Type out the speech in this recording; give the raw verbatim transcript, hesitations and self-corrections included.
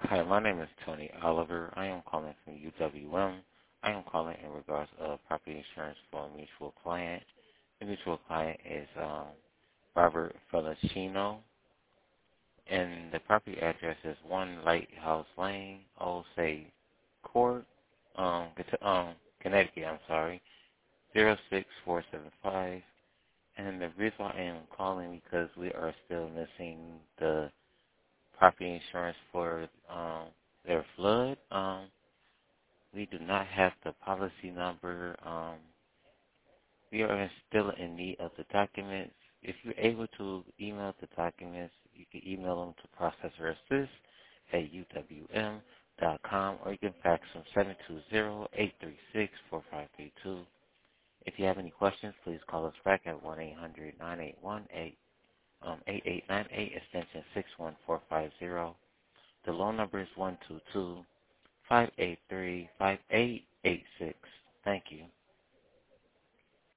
Hi, my name is Tony Oliver. I am calling from U W M. I am calling in regards of property insurance for a mutual client. The mutual client is um, Robert Felicino, and the property address is one Lighthouse Lane, Osage Court, um, Cont- um, Connecticut. I'm sorry, zero six four seven five. And the reason I am calling because we are still missing the property insurance for um, their flood. Um, we do not have the policy number. Um, we are still in need of the documents. If you're able to email the documents, you can email them to processor assist at u w m dot com, or you can fax them seven two zero, eight three six, four five three two. If you have any questions, please call us back at one eight hundred, nine eight one, eight um, eight eight nine eight, extension six one four five zero. The loan number is one two two, five eight three, five eight eight six.